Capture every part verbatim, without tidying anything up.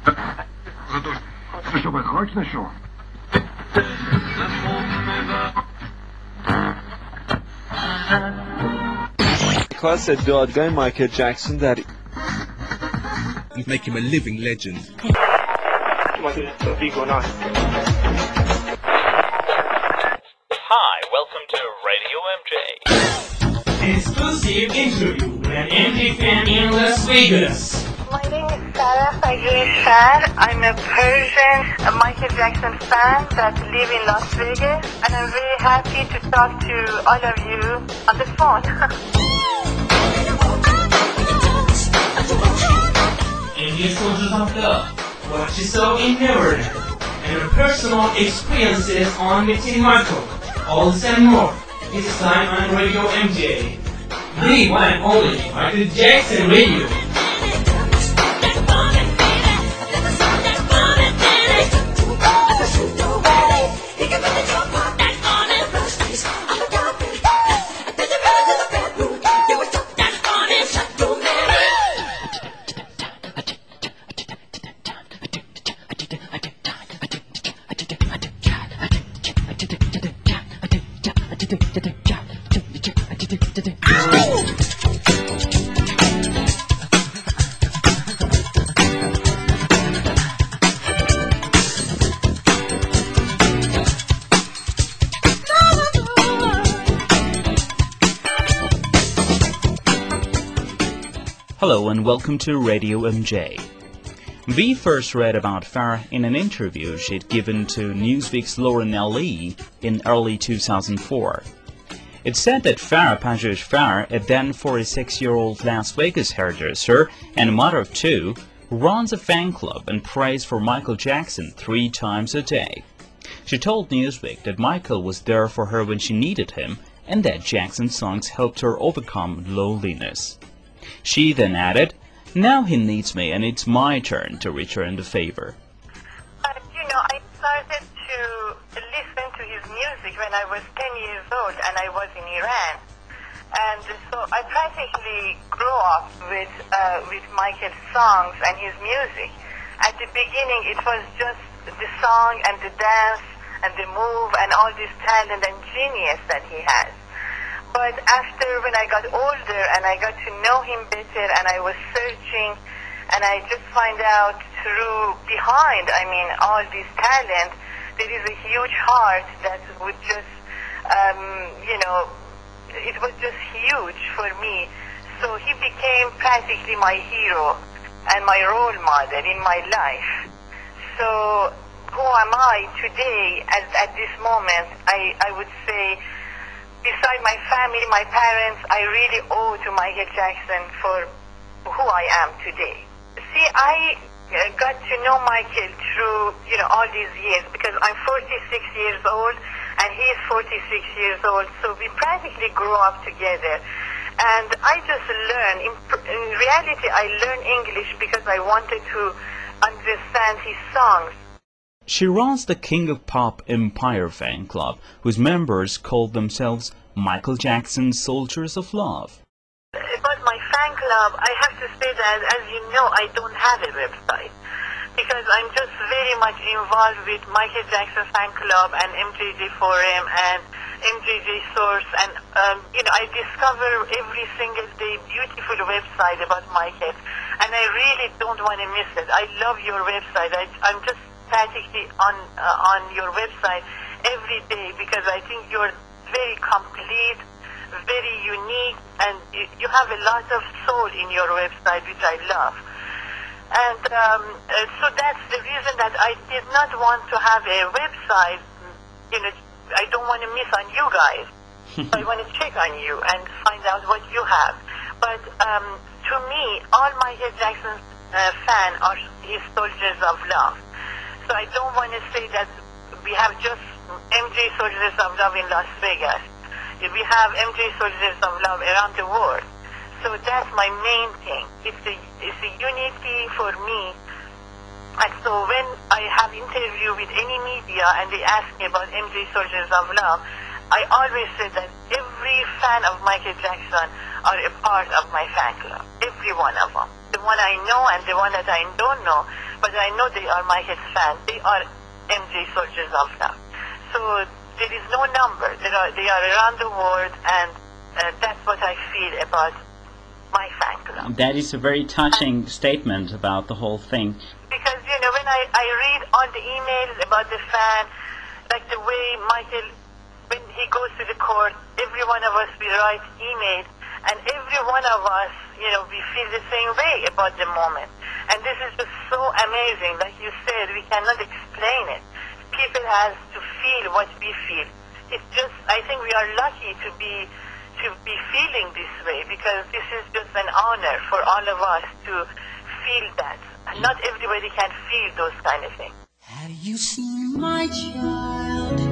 Ты что, подхватить нашел? Because said God going Michael Jackson that and make him a living legend. Hi, welcome to Radio M J. Exclusive interview with an M J fan in Las Vegas. My name is Sarah Fajr Fan. I'm a Persian a Michael Jackson fan that live in Las Vegas, and I'm very happy to talk to all of you on the phone. M J Soldiers of Love, what you saw in Neverland, and your personal experiences on meeting Michael, all this and more. This is time on Radio M J. The one and only Michael Jackson Radio. Hello and welcome to Radio M J. We first read about Farrah in an interview she'd given to Newsweek's Lauren L E in early two thousand four. It said that Farrah Pajr Farrah, a then forty-six-year-old Las Vegas hairdresser and mother of two, runs a fan club and prays for Michael Jackson three times a day. She told Newsweek that Michael was there for her when she needed him and that Jackson's songs helped her overcome loneliness. She then added, "Now he needs me and it's my turn to return the favor." But, you know, I started to listen to his music when I was ten years old and I was in Iran. And so I practically grew up with, uh, with Michael's songs and his music. At the beginning, it was just the song and the dance and the move and all this talent and genius that he has. But after, when I got older and I got to know him better and I was searching and I just find out through, behind, I mean, all this talent, there is a huge heart that would just, um, you know, it was just huge for me. So he became practically my hero and my role model in my life. So who am I today at, at this moment? I, I would say, beside my family, my parents, I really owe to Michael Jackson for who I am today. See, I uh, got to know Michael through, you know, all these years because I'm forty-six years old and he is forty-six years old, so we practically grew up together. And I just learned, in, in reality, I learned English because I wanted to understand his songs. She runs the King of Pop Empire fan club, whose members called themselves Michael Jackson Soldiers of Love. About my fan club, I have to say that, as you know, I don't have a website because I'm just very much involved with Michael Jackson fan club and M J J Forum and M J J Source, and um, you know, I discover every single day beautiful website about Michael, and I really don't want to miss it. I love your website. I, I'm just practically on uh, on your website every day because I think you're very complete, very unique, and you, you have a lot of soul in your website, which I love. And um, uh, so that's the reason that I did not want to have a website. You know, I don't want to miss on you guys. So I want to check on you and find out what you have. But um, to me, all Michael Jackson uh, fans are his soldiers of love. So I don't want to say that we have just M J Soldiers of Love in Las Vegas. We have M J Soldiers of Love around the world. So that's my main thing. It's a, it's a unity for me. And so when I have interview with any media and they ask me about M J Soldiers of Love, I always say that every fan of Michael Jackson are a part of my fan club. Every one of them. The one I know and the one that I don't know, but I know they are Michael's fans. They are M J Soldiers of Love. So there is no number. They are, they are around the world, and uh, that's what I feel about my fan club. That is a very touching statement about the whole thing. Because, you know, when I, I read all the emails about the fan, like the way Michael, when he goes to the court, every one of us, we write emails, and every one of us, you know, we feel the same way about the moment. And this is just so amazing. Like you said, we cannot explain it. People have to feel what we feel. It's just, I think we are lucky to be to be feeling this way, because this is just an honor for all of us to feel that. And not everybody can feel those kind of things. Have you seen my childhood?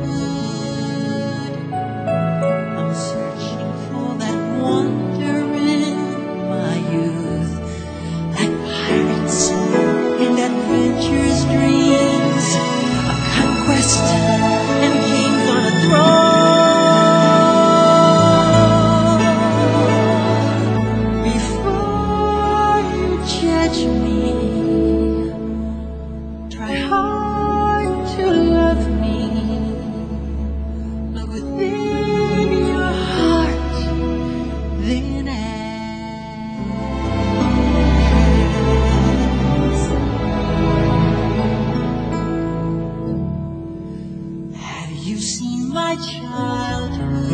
I'm searching for that wonder in my youth, like pirates and adventurous dreams, a conquest and kings on a throne. Before you judge me, try hard to love me. Look within your heart, then ask. Have you seen my childhood?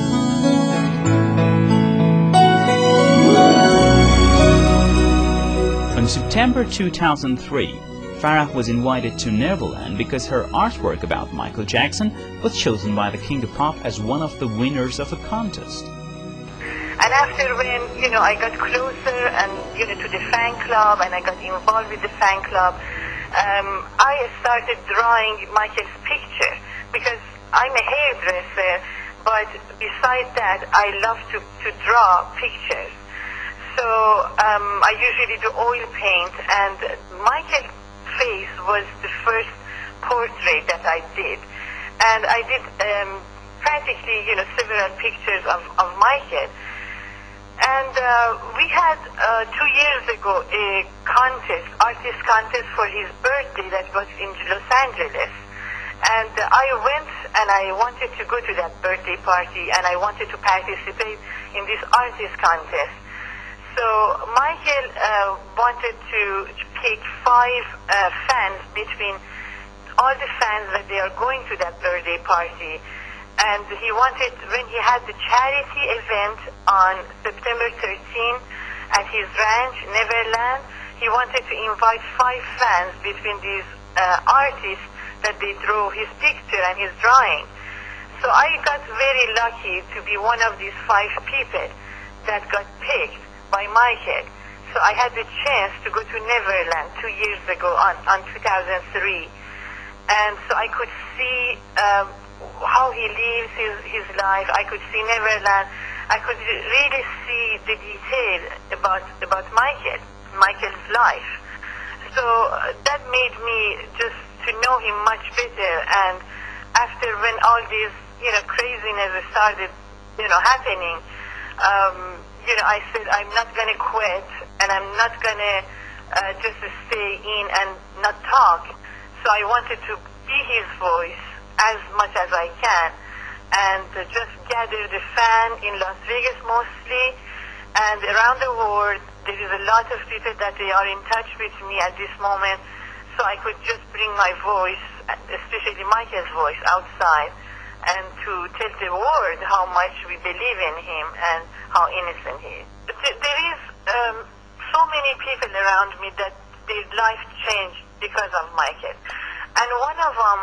In September two thousand three, Farah was invited to Neverland because her artwork about Michael Jackson was chosen by the King of Pop as one of the winners of a contest. And after when, you know, I got closer and, you know, to the fan club, and I got involved with the fan club, um, I started drawing Michael's picture, because I'm a hairdresser, but besides that, I love to, to draw pictures. So um, I usually do oil paint, and Michael's face was the first portrait that I did. And I did um, practically, you know, several pictures of, of Michael. And uh, we had uh, two years ago a contest, artist contest for his birthday that was in Los Angeles. And uh, I went and I wanted to go to that birthday party, and I wanted to participate in this artist contest. So Michael uh, wanted to pick five uh, fans between all the fans that they are going to that birthday party. And he wanted, when he had the charity event on September thirteenth at his ranch, Neverland, he wanted to invite five fans between these uh, artists that they drew his picture and his drawing. So I got very lucky to be one of these five people that got picked by Michael. So I had the chance to go to Neverland two years ago on, on two thousand three. And so I could see um, how he lives his, his life. I could see Neverland. I could really see the detail about, about Michael, Michael's life. So uh, that made me just to know him much better. And after when all this, you know, craziness started, you know, happening, um, you know, I said, I'm not going to quit, and I'm not going to uh, just stay in and not talk. So I wanted to be his voice as much as I can, and uh, just gather the fan in Las Vegas mostly, and around the world. There is a lot of people that they are in touch with me at this moment, so I could just bring my voice, especially Michael's voice, outside, and to tell the world how much we believe in him and how innocent he is. There is um, so many people around me that their life changed because of Michael. And one of them,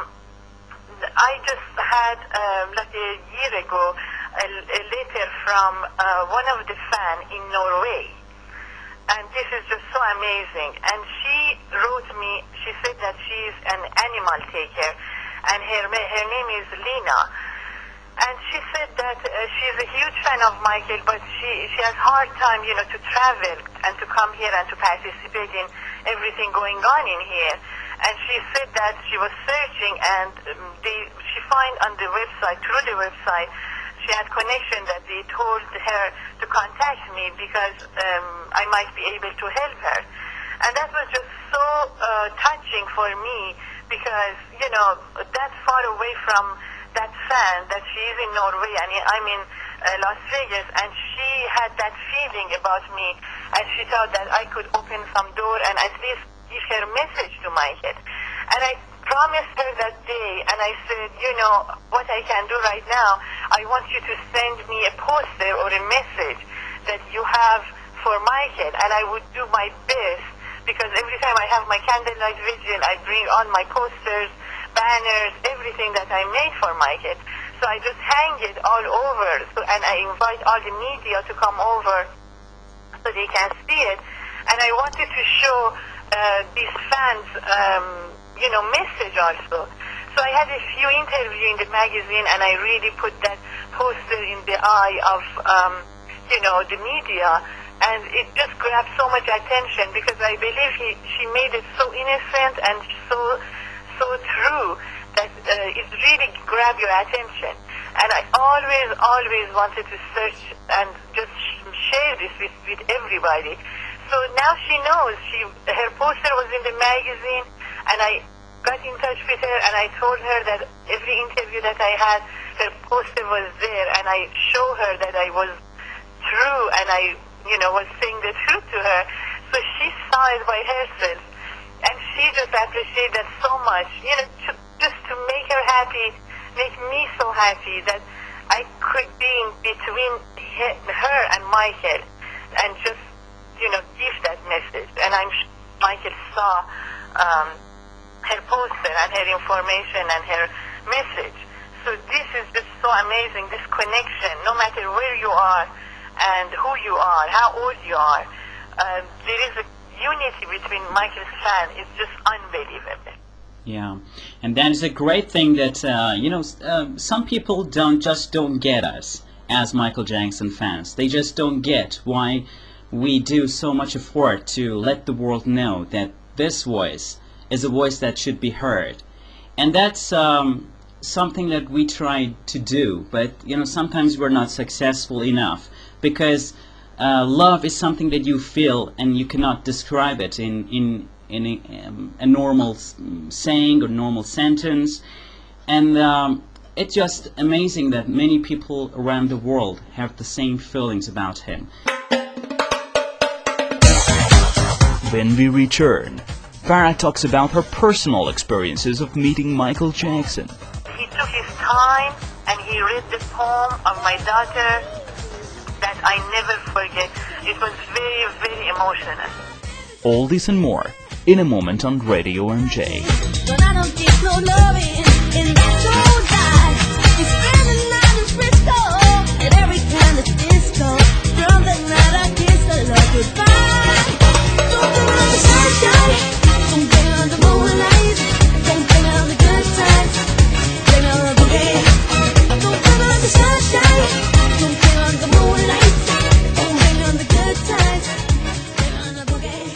I just had, um, like a year ago, a, a letter from uh, one of the fans in Norway. And this is just so amazing. And she wrote me, she said that she's an animal taker, and her, her name is Lena. And she said that uh, she's a huge fan of Michael, but she, she has hard time, you know, to travel and to come here and to participate in everything going on in here. And she said that she was searching, and um, they, she find on the website, through the website, she she had connection that they told her to contact me because um, I might be able to help her. And that was just so uh, touching for me because, you know, that far away from that fan that she is in Norway and I'm in uh, Las Vegas, and she had that feeling about me, and she thought that I could open some door and at least give her message to Michael. And I promised her that day, and I said, you know, what I can do right now, I want you to send me a poster or a message that you have for Michael, and I would do my best, because every time I have my candlelight vigil, I bring on my posters, banners, everything that I made for Michael. So I just hang it all over, so, and I invite all the media to come over so they can see it. And I wanted to show uh, these fans, um, you know, message also. So I had a few interviews in the magazine, and I really put that poster in the eye of, um, you know, the media. And it just grabbed so much attention because I believe he, she made it so innocent and so so true that uh, it really grabbed your attention. And I always, always wanted to search and just share this with, with everybody. So now she knows. She her poster was in the magazine, and I got in touch with her, and I told her that every interview that I had, her poster was there, and I show her that I was true, and I you know, was saying the truth to her. So she saw it by herself. And she just appreciated that so much. You know, to, just to make her happy, make me so happy that I could be in between he, her and Michael and just, you know, give that message. And I'm sure Michael saw um, her poster and her information and her message. So this is just so amazing, this connection, no matter where you are, and who you are, how old you are. Uh, there is a unity between Michael's fans. It's just unbelievable. Yeah, and that is a great thing that, uh, you know, uh, some people don't just don't get us as Michael Jackson fans. They just don't get why we do so much effort to let the world know that this voice is a voice that should be heard. And that's um, something that we try to do, but, you know, sometimes we're not successful enough. Because uh, love is something that you feel, and you cannot describe it in in in a, um, a normal saying or normal sentence. And um, it's just amazing that many people around the world have the same feelings about him. When we return, Farah talks about her personal experiences of meeting Michael Jackson. He took his time and he read the poem of my daughter that I never forget. It was very, very emotional. All this and more in a moment on Radio M J. But I don't get no loving, and that's so bad. We spend the night in Frisco, at every kind of disco. From the night I kissed her love goodbye. Don't blame on the sunshine, don't blame on the moonlight, don't blame on the good times, blame on the boogie. Don't blame on the sunshine, don't blame on the moonlight, don't blame on the good times, blame on the boogie.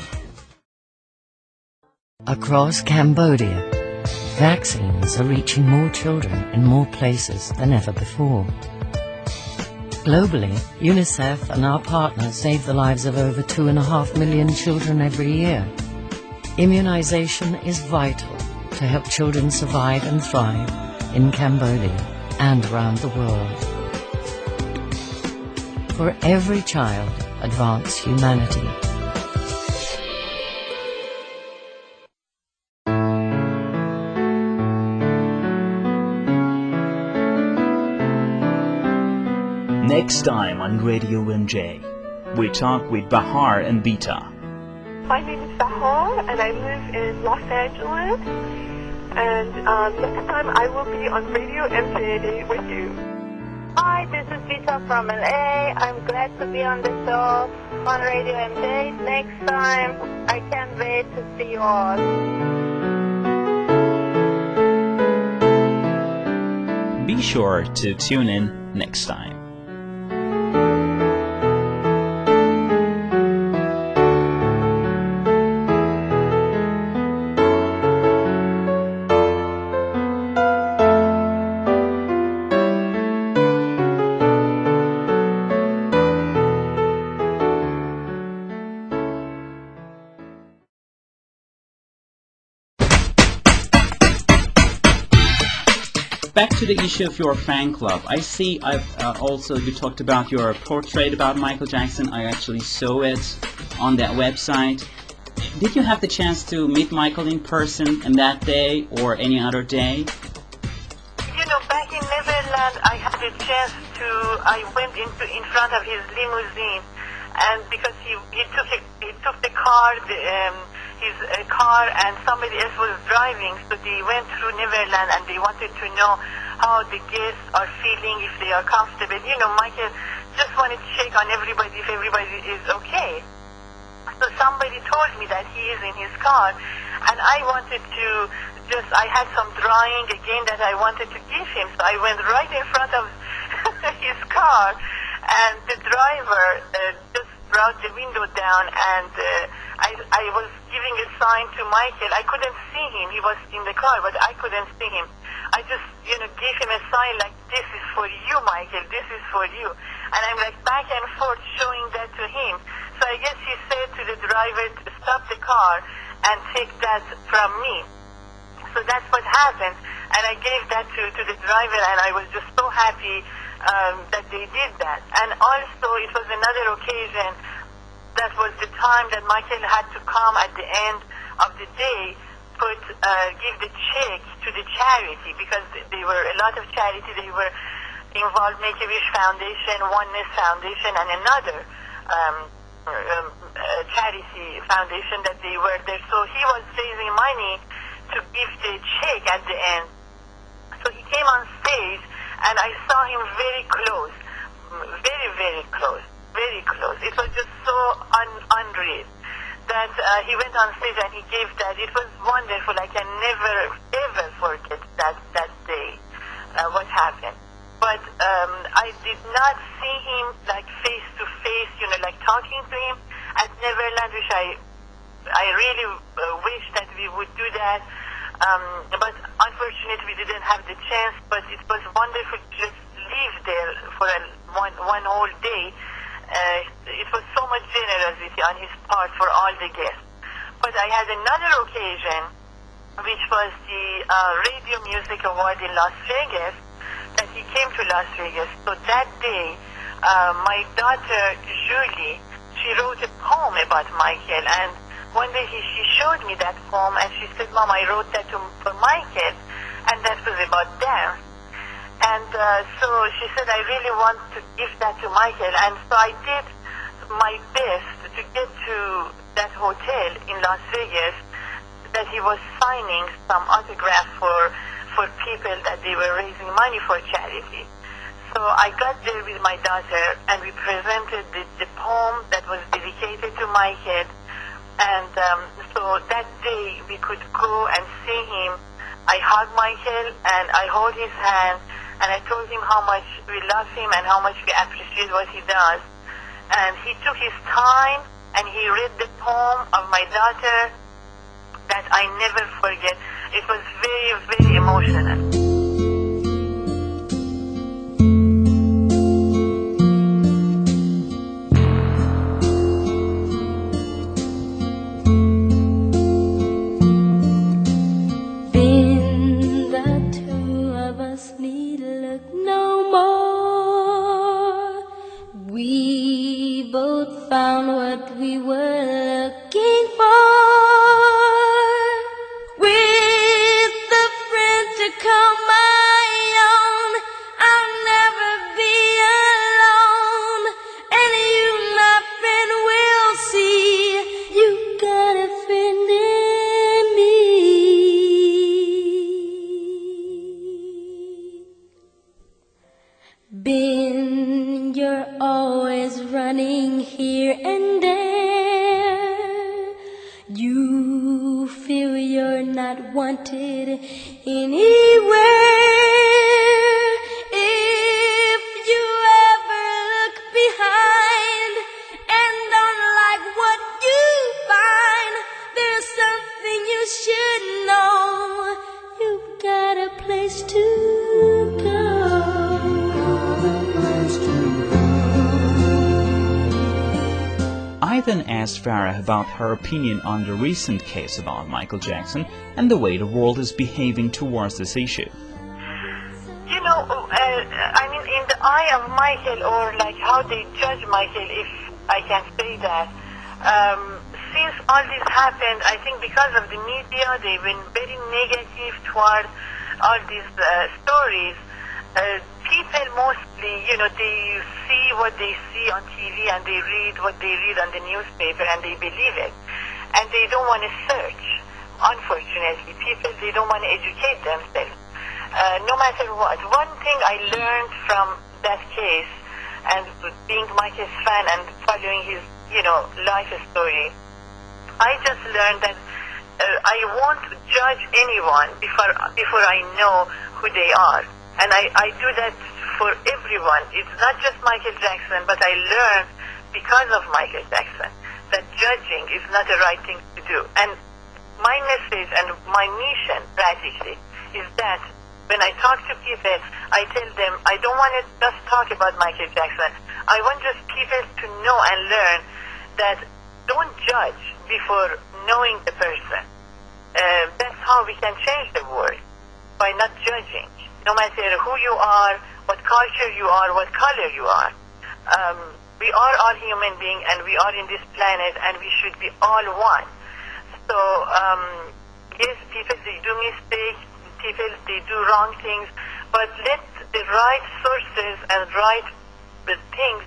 Across Cambodia, vaccines are reaching more children in more places than ever before. Globally, UNICEF and our partners save the lives of over two and a half million children every year. Immunization is vital to help children survive and thrive in Cambodia and around the world. For every child, advance humanity. Next time on Radio M J, we talk with Bahar and Bita. My name is Bahar, and I live in Los Angeles. And um, next time I will be on Radio M J with you. Hi, this is Bita from L A. I'm glad to be on the show on Radio M J. Next time, I can't wait to see you all. Be sure to tune in next time. back to the issue of your fan club. I see I've uh, also, you talked about your portrait about Michael Jackson. I actually saw it on that website. Did you have the chance to meet Michael in person on that day or any other day? You know, back in Netherlands, I had a chance to, I went into in front of his limousine, and because he, he took a, he took the car, the, um, his uh, car, and somebody else was driving, so they went through Neverland and they wanted to know how the guests are feeling, if they are comfortable. You know, Michael just wanted to check on everybody if everybody is okay. So somebody told me that he is in his car, and I wanted to just, I had some drawing again that I wanted to give him, so I went right in front of his car, and the driver uh, just brought the window down, and uh, I, I was giving a sign to Michael. I couldn't see him, he was in the car, but I couldn't see him. I just, you know, gave him a sign like, this is for you, Michael, this is for you. And I'm like back and forth showing that to him. So I guess he said to the driver to stop the car and take that from me. So that's what happened. And I gave that to, to the driver, and I was just so happy um, that they did that. And also it was another occasion, that was the time that Michael had to come at the end of the day, put, uh, give the check to the charity, because there were a lot of charity. They were involved, Make-A-Wish Foundation, Oneness Foundation, and another um, um, uh, charity foundation that they were there. So he was raising money to give the check at the end. So he came on stage, and I saw him very close, very, very close, very close. It was just so un- unreal that uh, he went on stage and he gave that. It was wonderful. I can never, ever forget that, that day, uh, what happened. But um, I did not see him like face to face, you know, like talking to him at Neverland, which I I really uh, wish that we would do that. Um, but unfortunately, we didn't have the chance. But it was wonderful to just live there for a, one one whole day. Uh, it was so much generosity on his part for all the guests. But I had another occasion, which was the uh, Radio Music Award in Las Vegas. That he came to Las Vegas. So that day, uh, my daughter Julie, she wrote a poem about Michael, and one day he, she showed me that poem, and she said, "Mom, I wrote that to, for Michael," and that was about dance. And uh, so she said, "I really want to give that to Michael," and so I did my best to get to that hotel in Las Vegas that he was signing some autograph for for people that they were raising money for charity. So I got there with my daughter, and we presented the, the poem that was dedicated to Michael. And um, so that day we could go and see him. I hugged Michael and I hold his hand, and I told him how much we love him and how much we appreciate what he does. And he took his time and he read the poem of my daughter that I never forget. It was very, very emotional. Then the two of us need look no more. We both found what we were looking for. Call my own, I'll never be alone, and you, my friend, will see you got a friend in me. Ben, you're always running here and there. You feel you're not wanted anywhere. If you ever look behind and don't like what you find, there's something you should know. You've got a place to go. I then asked Farah about her opinion on the recent case about Michael Jackson and the way the world is behaving towards this issue. you know, uh, I mean, in the eye of Michael, or like how they judge Michael, if I can say that, um, since all this happened, I think because of the media, they've been very negative towards all these uh, stories. Uh, people mostly, you know, they see what they see on T V and they read what they read on the newspaper and they believe it. And they don't want to search. Unfortunately, people, they don't want to educate themselves. Uh, no matter what. One thing I learned from that case, and being Michael's fan and following his, you know, life story, I just learned that uh, I won't judge anyone before before I know who they are. And I, I do that for everyone. It's not just Michael Jackson, but I learned because of Michael Jackson that judging is not the right thing to do. And my message and my mission, practically, is that when I talk to people, I tell them I don't want to just talk about Michael Jackson. I want just people to know and learn that don't judge before knowing the person. Uh, that's how we can change the world, by not judging. No matter who you are, what culture you are, what color you are. Um, we are all human beings and we are in this planet and we should be all one. So, um, yes, people, they do mistakes, people, they do wrong things, but let the right sources and right things,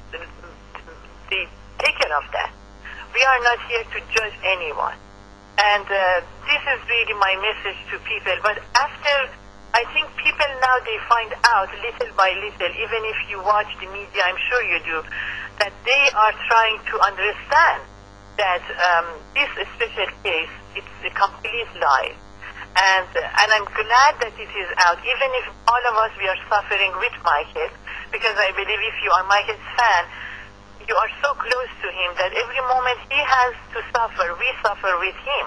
they take care of that. We are not here to judge anyone. And uh, this is really my message to people. But after, I think people now, they find out little by little, even if you watch the media, I'm sure you do, that they are trying to understand that um, this special case, it's a complete lie. And, uh, and I'm glad that it is out, even if all of us, we are suffering with Michael, because I believe if you are Michael's fan, you are so close to him that every moment he has to suffer, we suffer with him.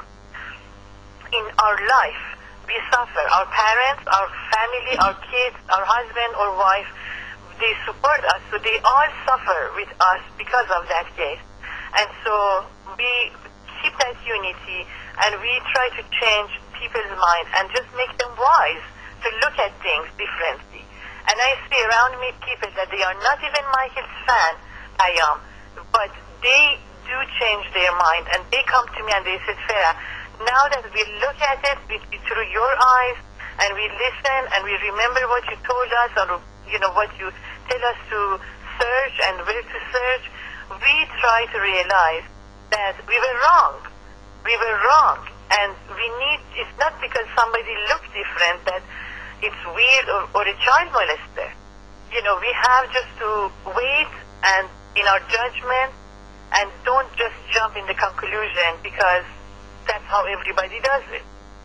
In our life, we suffer. Our parents, our family, our kids, our husband or wife, they support us. So they all suffer with us because of that case. And so we keep that unity and we try to change people's mind and just make them wise to look at things differently. And I see around me people that they are not even Michael's fan, I am, but they do change their mind and they come to me and they say, Farah, now that we look at it with, through your eyes and we listen and we remember what you told us or, you know, what you tell us to search and where to search, we try to realize that we were wrong. We were wrong. And we need, it's not because somebody looks different that it's weird or, or a child molester. You know, we have just to wait and in our judgment, and don't just jump in the conclusion because that's how everybody does it.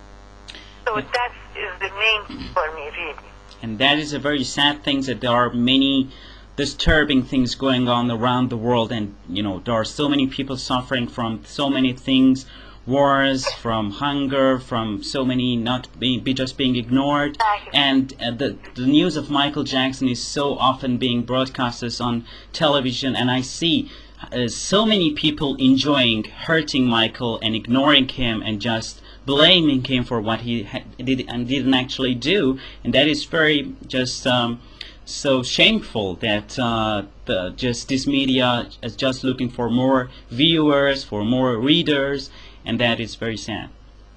So that is the main thing for me, really. And that is a very sad thing, that there are many disturbing things going on around the world, and you know, there are so many people suffering from so many things, wars, from hunger, from so many not being be just being ignored. And uh, the, the news of Michael Jackson is so often being broadcasted on television, and I see uh, so many people enjoying hurting Michael and ignoring him and just blaming him for what he ha did and didn't actually do. And that is very just um, so shameful that uh, the, just this media is just looking for more viewers, for more readers, and that is very sad.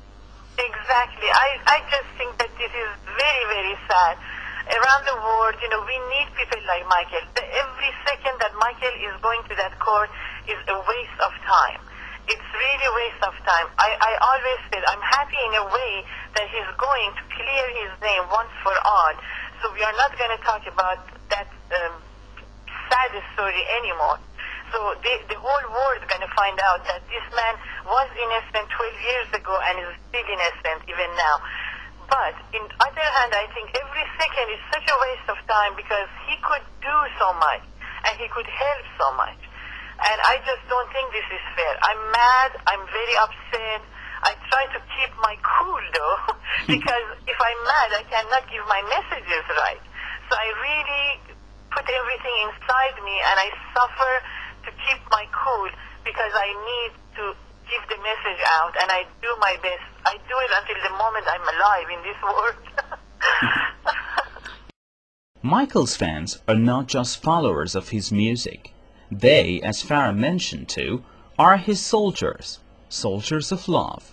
Exactly. I, I just think that this is very, very sad. Around the world, you know, we need people like Michael. The, every second that Michael is going to that court is a waste of time. It's really a waste of time. I, I always said I'm happy in a way that he's going to clear his name once for all. So we are not going to talk about that um, sad story anymore. So the, the whole world is going to find out that this man was innocent twelve years ago and is still innocent even now. But in other hand, I think every second is such a waste of time because he could do so much and he could help so much. And I just don't think this is fair. I'm mad. I'm very upset. I try to keep my cool though because if I'm mad, I cannot give my messages right. So I really put everything inside me and I suffer to keep my cool because I need to give the message out and I do my best. I do it until the moment I'm alive in this world. Michael's fans are not just followers of his music. They, as Farah mentioned too, are his soldiers, soldiers of love.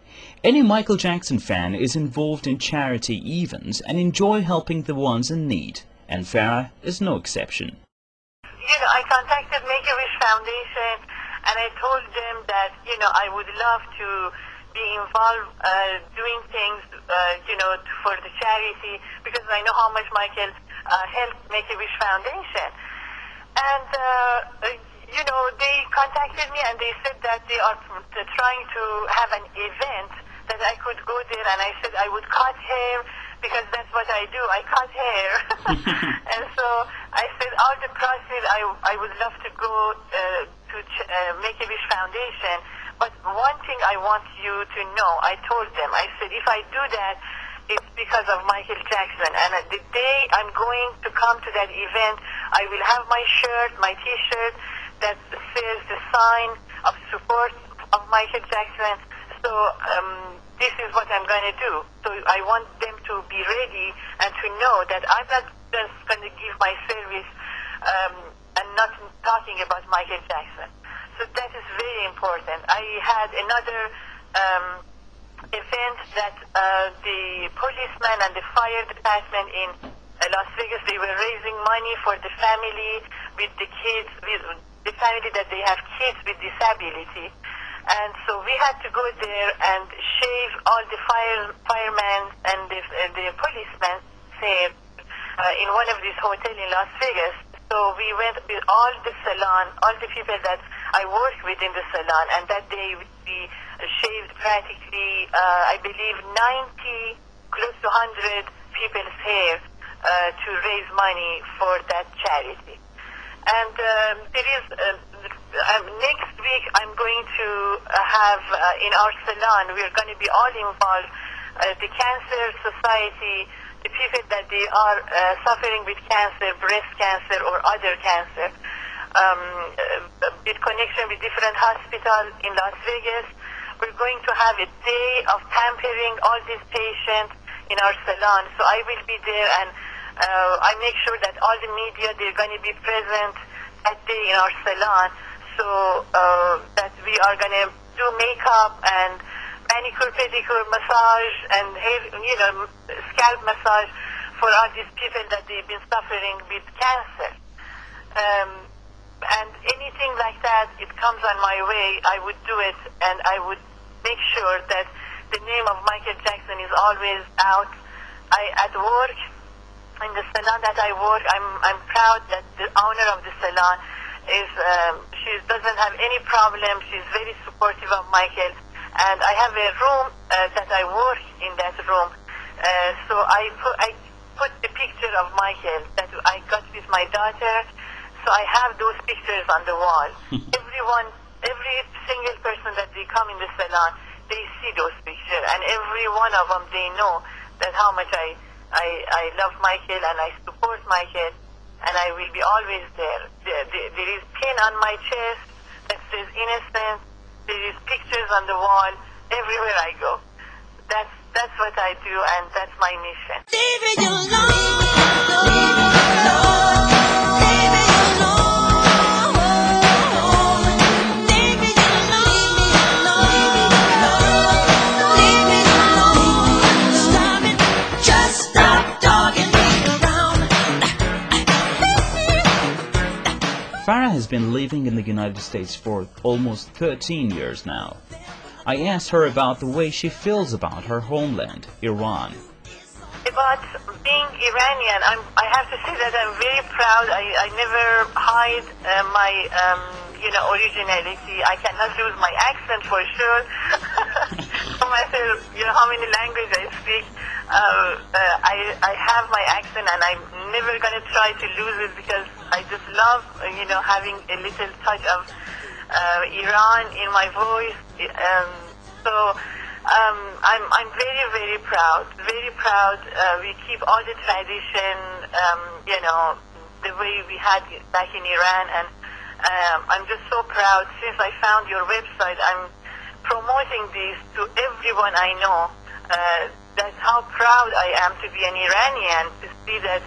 Any Michael Jackson fan is involved in charity events and enjoy helping the ones in need, and Farah is no exception. You know, I contacted Make-A-Wish Foundation and I told them that, you know, I would love to be involved uh, doing things, uh, you know, for the charity, because I know how much Michael uh, helped Make-A-Wish Foundation. And, uh, you know, they contacted me and they said that they are trying to have an event that I could go there, and I said I would cut hair because that's what I do. I cut hair. And so I said all the proceeds, I, I would love to go uh, to ch- uh, Make-A-Wish Foundation. But one thing I want you to know, I told them, I said if I do that, it's because of Michael Jackson. And the day I'm going to come to that event, I will have my shirt, my T-shirt that says the sign of support of Michael Jackson. So um, this is what I'm going to do. So I want them to be ready and to know that I'm not just going to give my service um, and not talking about Michael Jackson. So that is very important. I had another um, event that uh, the policemen and the fire department in uh, Las Vegas, they were raising money for the family with the kids, with the family that they have kids with disability. And so we had to go there and shave all the fire firemen and the, uh, the policemen hair uh, in one of these hotels in Las Vegas. So we went with all the salon, all the people that I worked with in the salon, and that day we shaved practically, uh, I believe, ninety, close to one hundred people's hair uh, to raise money for that charity. And um, there is, uh, uh, next week I'm going to uh, have uh, in our salon, we're going to be all involved, uh, the Cancer Society, the people that they are uh, suffering with cancer, breast cancer or other cancer, um, uh, with connection with different hospitals in Las Vegas. We're going to have a day of pampering all these patients in our salon. So I will be there, and uh, I make sure that all the media, they're going to be present that day in our salon, so uh, that we are going to do makeup and manicure, pedicure, massage, and hair, you know, scalp massage for all these people that they've been suffering with cancer. Um, and anything like that, it comes on my way, I would do it, and I would make sure that the name of Michael Jackson is always out. I, at work, in the salon that I work, I'm I'm proud that the owner of the salon is, um, she doesn't have any problem. She's very supportive of Michael. And I have a room uh, that I work in that room. Uh, so I put, I put the picture of Michael that I got with my daughter. So I have those pictures on the wall. Everyone, every single person that they come in the salon, they see those pictures. And every one of them, they know that how much I, I, I love Michael and I support Michael. And I will be always there. There, there, there is pin on my chest that says innocent. There is pictures on the wall everywhere I go. That's that's what I do, and that's my mission. Leave it alone. Leave it alone. Leave it alone. Leave it alone. Leave it alone. Stop it. Just stop dogging me around. Farah has been living in the United States for almost thirteen years now. I asked her about the way she feels about her homeland, Iran. About being Iranian, I'm, I have to say that I'm very proud. I, I never hide uh, my, um, you know, originality. I cannot lose my accent for sure. No matter, you know, how many languages I speak, uh, uh, I, I have my accent, and I'm never going to try to lose it, because I just love, uh, you know, having a little touch of uh, Iran in my voice. Um, so um, I'm, I'm very, very proud, very proud. Uh, we keep all the tradition, um, you know, the way we had back in Iran, and um, I'm just so proud. Since I found your website, I'm promoting this to everyone I know. Uh, that's how proud I am to be an Iranian, to see that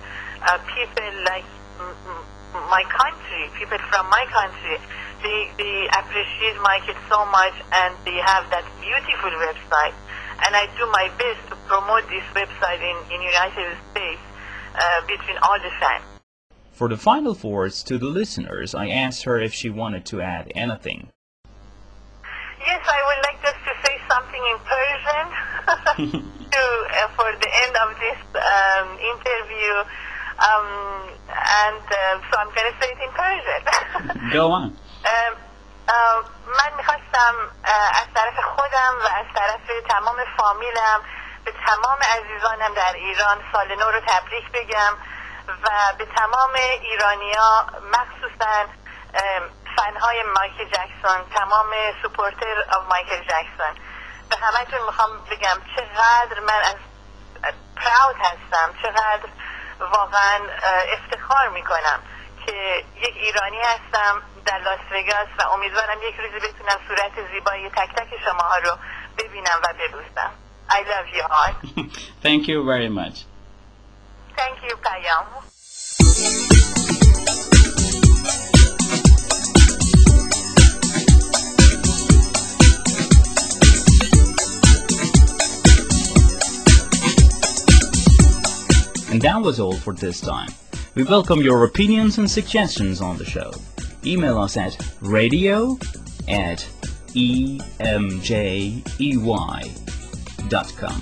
uh, people like m- m- my country, people from my country, they, they appreciate Michael so much, and they have that beautiful website. And I do my best to promote this website in in United States uh, between all the fans. For the final words to the listeners, I asked her if she wanted to add anything. Yes, I would like just to say something in Persian to, uh, for the end of this um, interview. Um, and uh, so I'm going to say it in Persian. Go on. um, uh, من میخواستم از طرف خودم و از طرف تمام فامیلم به تمام عزیزانم در ایران سال نو رو تبریک بگم و به تمام ایرانیا، مخصوصا فنهای مایکل جکسون، تمام سپورتر آف مایکل جکسون، به همه‌تون میخوام بگم چقدر من از پراود هستم، چقدر واقعا افتخار میکنم که یک ایرانی هستم در لاس وگاس و امیدوارم یک روزی بتونم صورت زیبایی تک تک شماها رو ببینم و ببوسم. I love you all. Thank you very much. Thank you, پیام. And that was all for this time. We welcome your opinions and suggestions on the show. Email us at radio at e m j e y dot com.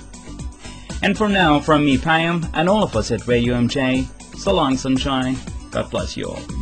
And for now, from me, Payam, and all of us at Radio M J, so long, sunshine. God bless you all.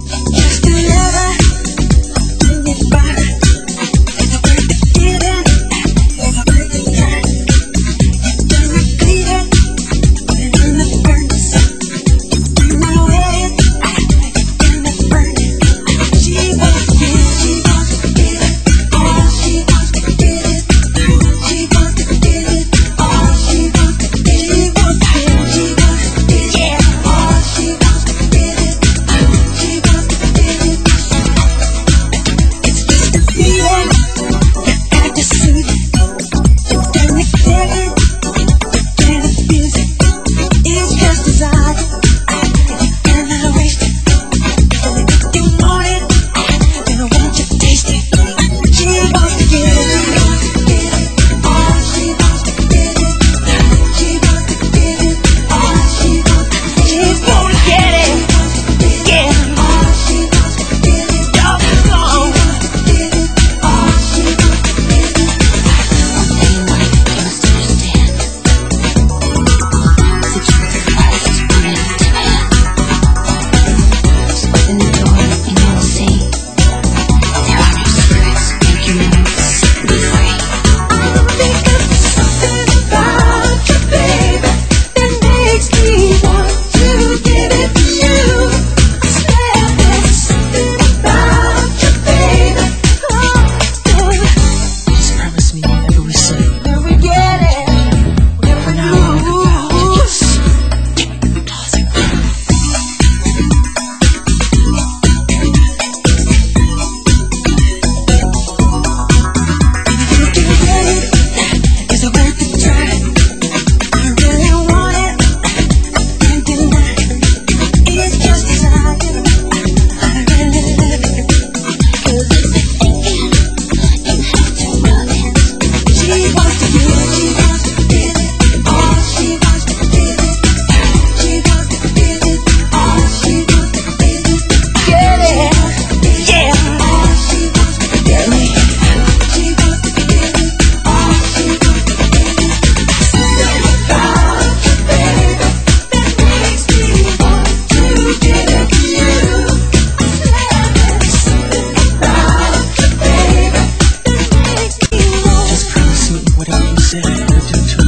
Whatever you say,